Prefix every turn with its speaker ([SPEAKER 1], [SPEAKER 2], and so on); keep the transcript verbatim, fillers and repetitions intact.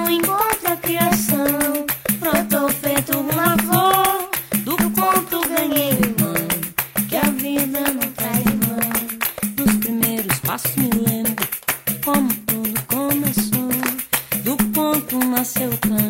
[SPEAKER 1] no encontro a criação, brotou feito uma flor. Do conto ganhei mãe, que a vida não traz mãe. Nos primeiros passos me lembro como tudo começou. Do conto nasceu o canto.